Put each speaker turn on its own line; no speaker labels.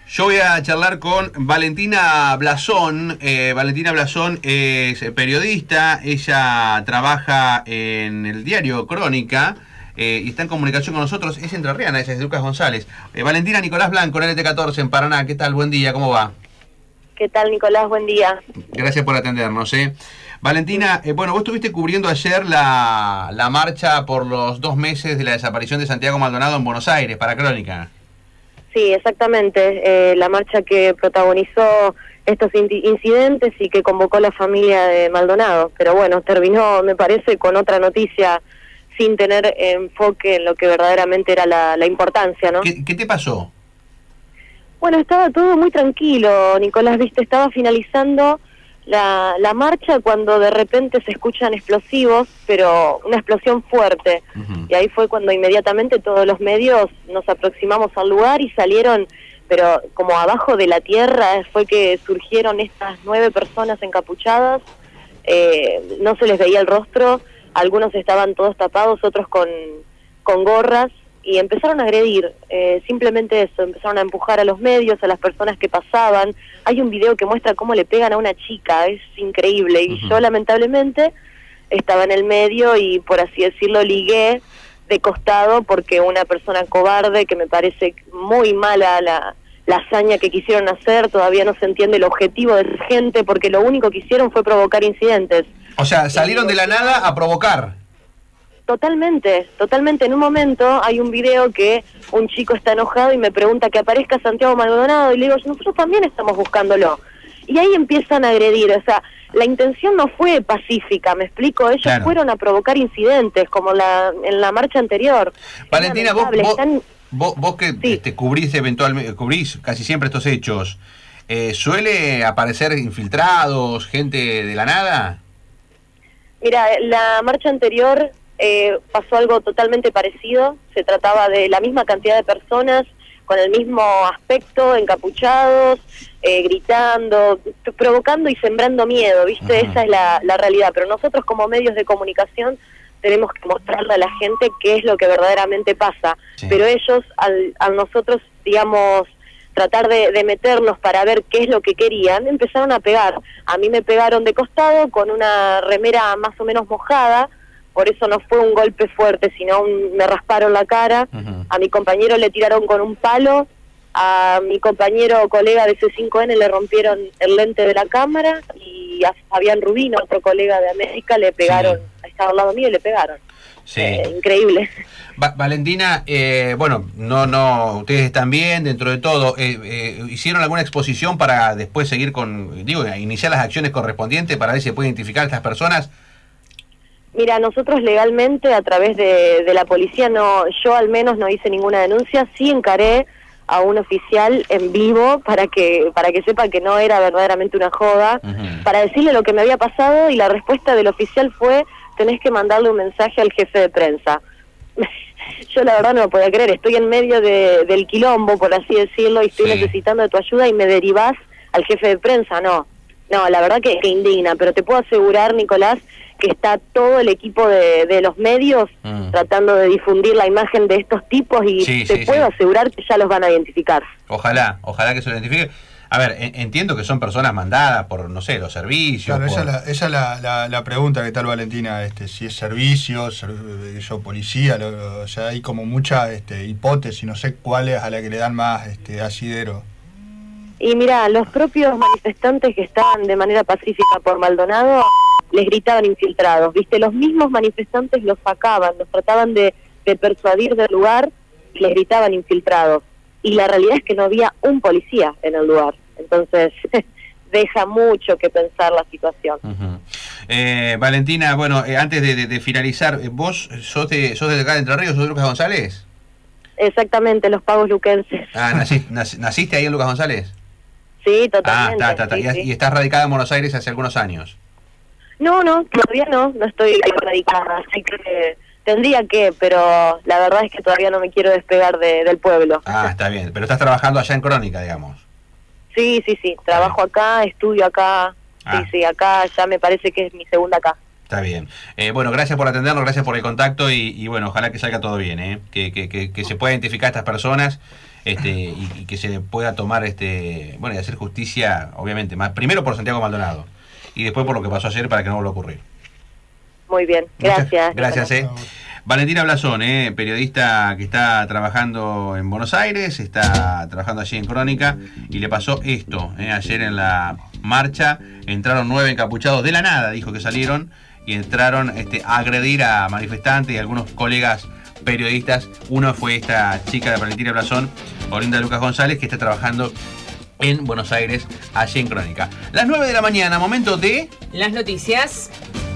Yo voy a charlar con Valentina Blasón. Valentina Blasón es periodista, ella trabaja en el diario Crónica y está en comunicación con nosotros. Es entrerriana, ella es de Lucas González. Valentina, Nicolás Blanco, en LT14 en Paraná. ¿Qué tal? Buen día, ¿cómo va?
¿Qué tal, Nicolás? Buen día.
Gracias por atendernos. Valentina, bueno, vos estuviste cubriendo ayer la marcha por los 2 meses de la desaparición de Santiago Maldonado en Buenos Aires, para Crónica.
Sí, exactamente. La marcha que protagonizó estos incidentes y que convocó la familia de Maldonado. Pero bueno, terminó, me parece, con otra noticia sin tener enfoque en lo que verdaderamente era la importancia, ¿no?
¿Qué te pasó?
Bueno, estaba todo muy tranquilo, Nicolás, viste, estaba finalizando la marcha cuando de repente se escuchan explosivos, pero una explosión fuerte. Y ahí fue cuando inmediatamente todos los medios nos aproximamos al lugar y salieron, pero como abajo de la tierra fue que surgieron estas 9 personas encapuchadas. No se les veía el rostro, algunos estaban todos tapados, otros con gorras, y empezaron a agredir, simplemente eso, empezaron a empujar a los medios, a las personas que pasaban. Hay un video que muestra cómo le pegan a una chica, es increíble, y yo lamentablemente estaba en el medio y, por así decirlo, ligué de costado porque una persona cobarde, que me parece muy mala la hazaña que quisieron hacer, todavía no se entiende el objetivo de esa gente, porque lo único que hicieron fue provocar incidentes.
O sea, salieron de la nada a provocar.
Totalmente, totalmente. En un momento hay un video que un chico está enojado y me pregunta que aparezca Santiago Maldonado, y le digo, nosotros también estamos buscándolo. Y ahí empiezan a agredir, o sea, la intención no fue pacífica, ¿me explico? Ellos fueron a provocar incidentes, como en la marcha anterior.
Valentina, vos que cubrís eventualmente, cubrís casi siempre estos hechos, ¿suele aparecer infiltrados, gente de la nada?
Mira, la marcha anterior pasó algo totalmente parecido. Se trataba de la misma cantidad de personas con el mismo aspecto, encapuchados, gritando, provocando y sembrando miedo, ¿viste? Esa es la realidad. Pero nosotros, como medios de comunicación, tenemos que mostrarle a la gente qué es lo que verdaderamente pasa. Pero ellos, al nosotros, digamos, tratar de meternos para ver qué es lo que querían, empezaron a pegar. A mí me pegaron de costado con una remera más o menos mojada. Por eso no fue un golpe fuerte, sino me rasparon la cara. A mi compañero le tiraron con un palo. A mi compañero colega de C5N le rompieron el lente de la cámara. Y a Fabián Rubino, otro colega de América, le pegaron, estaba al lado mío y le pegaron. Increíble.
Valentina, bueno, no, ustedes están bien dentro de todo. ¿Hicieron alguna exposición para después seguir iniciar las acciones correspondientes para ver si se puede identificar a estas personas?
Mira, nosotros legalmente, a través de la policía, yo al menos no hice ninguna denuncia. Sí encaré a un oficial en vivo para que sepa que no era verdaderamente una joda, para decirle lo que me había pasado, y la respuesta del oficial fue: tenés que mandarle un mensaje al jefe de prensa. Yo la verdad no lo podía creer, estoy en medio del quilombo, por así decirlo, y estoy necesitando de tu ayuda y me derivás al jefe de prensa. No, la verdad que indigna, pero te puedo asegurar, Nicolás, que está todo el equipo de los medios tratando de difundir la imagen de estos tipos, y puedo asegurar que ya los van a identificar.
Ojalá que se lo identifique. A ver, entiendo que son personas mandadas por, no sé, los servicios.
Claro, esa es la pregunta que tal, Valentina, si es servicio, policía, o sea, hay como mucha hipótesis, no sé cuál es a la que le dan más asidero.
Y mira, los propios manifestantes que estaban de manera pacífica por Maldonado les gritaban infiltrados, ¿viste? Los mismos manifestantes los sacaban, los trataban de persuadir del lugar y les gritaban infiltrados. Y la realidad es que no había un policía en el lugar. Entonces, deja mucho que pensar la situación.
Valentina, bueno, antes de finalizar, ¿vos sos de acá de Entre Ríos, sos de Lucas González?
Exactamente, los pagos luquenses.
¿Naciste ahí en Lucas González?
Sí, totalmente.
Sí. ¿Y estás radicada en Buenos Aires hace algunos años?
No, todavía no estoy radicada, así que tendría que, pero la verdad es que todavía no me quiero despegar del pueblo.
Está bien, pero estás trabajando allá en Crónica, digamos.
Sí, trabajo acá, estudio acá, sí, acá ya me parece que es mi segunda casa.
Está bien. Bueno, gracias por atendernos, gracias por el contacto y bueno, ojalá que salga todo bien, que se pueda identificar a estas personas y que se pueda tomar bueno, y hacer justicia, obviamente, primero por Santiago Maldonado y después por lo que pasó ayer para que no vuelva a ocurrir.
Muy bien, gracias.
Gracias. Valentina Blasón, periodista que está trabajando en Buenos Aires, está trabajando allí en Crónica, y le pasó esto. Ayer en la marcha entraron 9 encapuchados de la nada, dijo que salieron, y entraron a agredir a manifestantes y a algunos colegas periodistas. Uno fue esta chica de Valentina Blasón, Olinda Lucas González, que está trabajando en Buenos Aires, allí en Crónica. Las 9 de la mañana, momento de...
Las noticias.